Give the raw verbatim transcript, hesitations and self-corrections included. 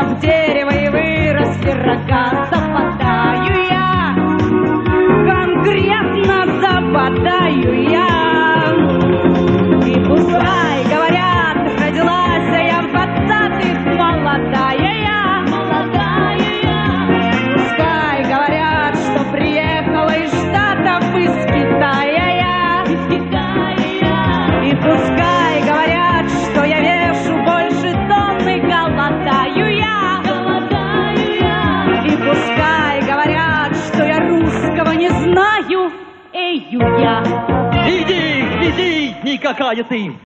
стволах дерева и выросли рога. Западаю я, конкретно западаю я. И пускай говорят, родилась я в двадцатых, молодая я, молодая я. Пускай говорят, что приехала из Штатов, из Китая я, из Китая я. И пускай говорят, что я вешу больше тонны, голодаю я, голодаю я. И пускай говорят, что я русского не знаю, эю я. Иди, иди, никакая ты!